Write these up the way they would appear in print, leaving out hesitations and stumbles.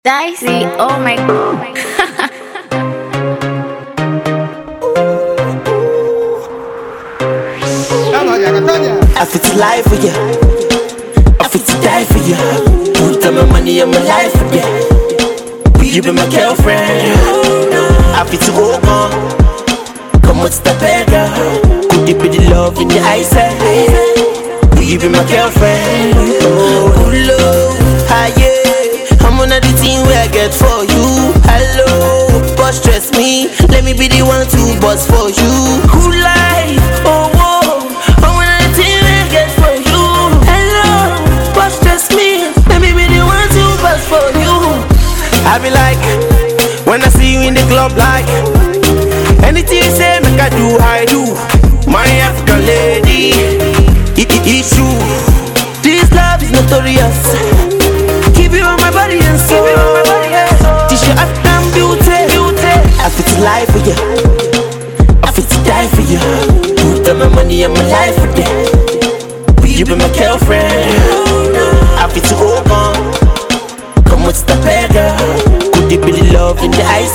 Dicey, oh my god. I fit to lie for you, I fit to die for you. Put all my money and my life for you. You be my girlfriend. I fit to go on. Come on, step back, girl. Could it be the love in your eyes? Will you be my girlfriend? Oh, love, ah yeah. I'm on the team where I get for you. Hello, but stress me. Let me be the one to bust for you. Cool life, oh whoa. I'm on the team where I get for you. Hello, but stress me. Let me be the one to bust for you. I be like, when I see you in the club, like anything you say, make I do, I do. My African lady, it's you. This love is notorious. Keep you on my body and soul. This your African beauty. I fit to lie for you, I fit to die for you. Put all my money and my life for you. Will you be my girlfriend? I fit to go on. Come on, step back, girl. Could it be the love in the eyes?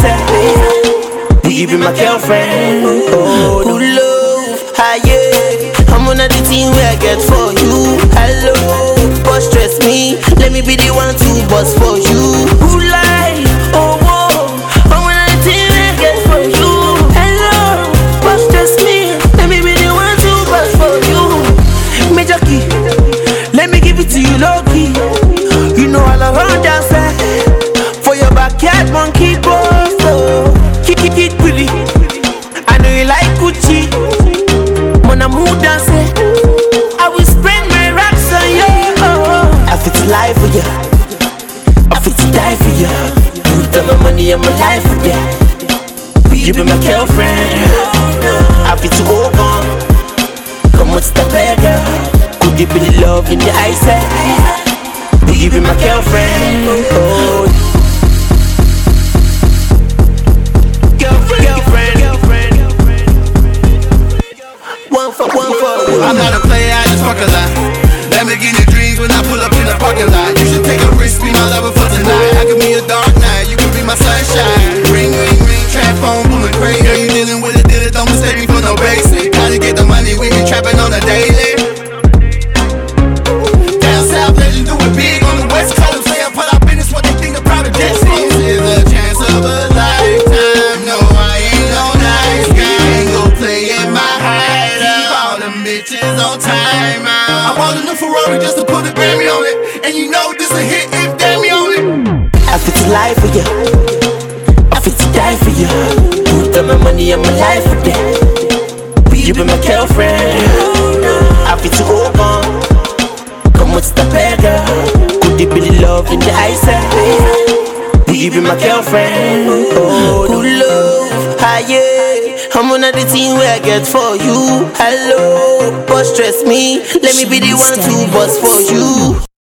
Will you be my girlfriend? Oh, no love, ah yeah. I'm on the team where I get for you. Hello, but stress me. Let me be the one to bust for you. Who life, oh whoa. I'm on the team where I get for you. Hello, but stress me. Let me be the one to bust for you. Major key, let me give it to you low key. You know all around dance for your backyard monkey boss. So keep it pretty. I know you like Gucci. Mona mood dance, I will spend my racks on you. I fit to lie for you, I fit to die for you. Put all my money and my life for you. Will you be my girlfriend? I fit to go on. Come on, step back, girl. Could it be the love in the eyes? Will you be my girlfriend? Oh. I'm not a player, I just fuck a lot. Lamborghini dreams when I pull up in the parking lot. You should take a risk, be my lover for tonight. I can be a dark night, you can be my sunshine. Ring, ring, ring, trap phone booming crazy. Girl, you dealing with it, don't mistake me for no basic. Gotta get the money, we be trapping on a daily. Down south, legend do it big on the west coast. Say I put our business, what they think of private jets. This is a chance of a lifetime. No, I ain't no nice guy. Ain't gon' play in my hide. Bitches on time out. I bought a new Ferrari just to put a Grammy on it. And you know this a hit if Dammy on it. I fit to lie for you, I fit to die for you. Put all my money and my life for you. Will you be my girlfriend? I fit to go on. Come on, step back, girl. Could it be the love in the eyes? Will you be my girlfriend? Oh, no love, ah yeah. I'm on the team where I get for you. Hello, but stress me. Let me be the one to bust for you.